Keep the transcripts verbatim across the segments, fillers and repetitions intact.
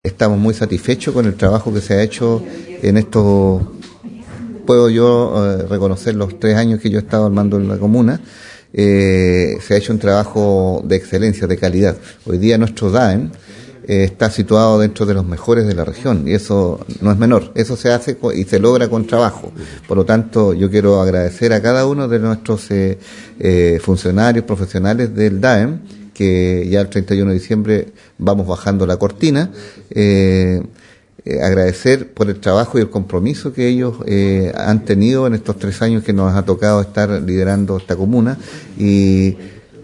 Estamos muy satisfechos con el trabajo que se ha hecho en estos, puedo yo eh, reconocer los tres años que yo he estado al mando en la comuna. Eh, se ha hecho un trabajo de excelencia, de calidad. Hoy día nuestro D A E M eh, está situado dentro de los mejores de la región y eso no es menor, eso se hace y se logra con trabajo. Por lo tanto, yo quiero agradecer a cada uno de nuestros eh, eh, funcionarios profesionales del D A E M, que ya el treinta y uno de diciembre vamos bajando la cortina, eh, eh, agradecer por el trabajo y el compromiso que ellos eh, han tenido en estos tres años que nos ha tocado estar liderando esta comuna y,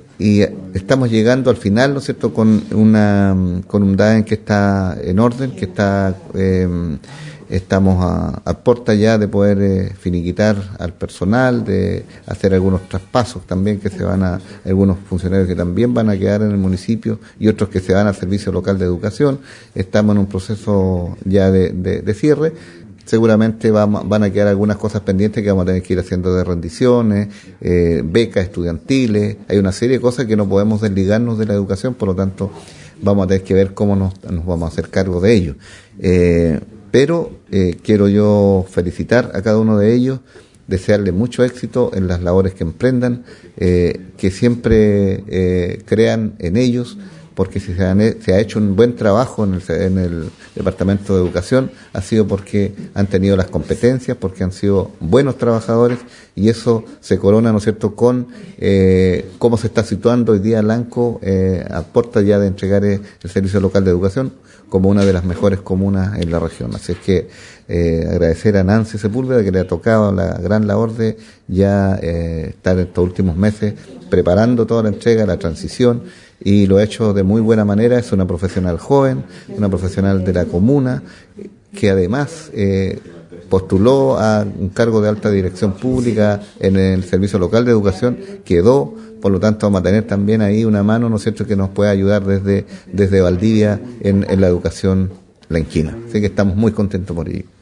y estamos llegando al final, ¿no es cierto?, con una con un D A E M que está en orden, que está eh, estamos a, a puerta ya de poder eh, finiquitar al personal, de hacer algunos traspasos también que se van a, algunos funcionarios que también van a quedar en el municipio y otros que se van al Servicio Local de Educación. Estamos en un proceso ya de, de, de cierre. Seguramente vamos, van a quedar algunas cosas pendientes que vamos a tener que ir haciendo de rendiciones, eh, becas estudiantiles. Hay una serie de cosas que no podemos desligarnos de la educación, por lo tanto vamos a tener que ver cómo nos, nos vamos a hacer cargo de ello. Eh, Pero eh, quiero yo felicitar a cada uno de ellos, desearles mucho éxito en las labores que emprendan, eh, que siempre eh, crean en ellos, porque si se, han, se ha hecho un buen trabajo en el, en el Departamento de Educación, ha sido porque han tenido las competencias, porque han sido buenos trabajadores, y eso se corona, ¿no es cierto?, con eh, cómo se está situando hoy día Lanco eh, a puerta ya de entregar el Servicio Local de Educación como una de las mejores comunas en la región. Así es que eh, agradecer a Nancy Sepúlveda, que le ha tocado la gran labor de ya eh, estar estos últimos meses preparando toda la entrega, la transición, y lo ha hecho de muy buena manera. Es una profesional joven, una profesional de la comuna, que además eh, postuló a un cargo de alta dirección pública en el Servicio Local de Educación, quedó. Por lo tanto, vamos a tener también ahí una mano, ¿no es cierto?, que nos pueda ayudar desde, desde Valdivia en, en la educación lanquina. Así que estamos muy contentos por ello.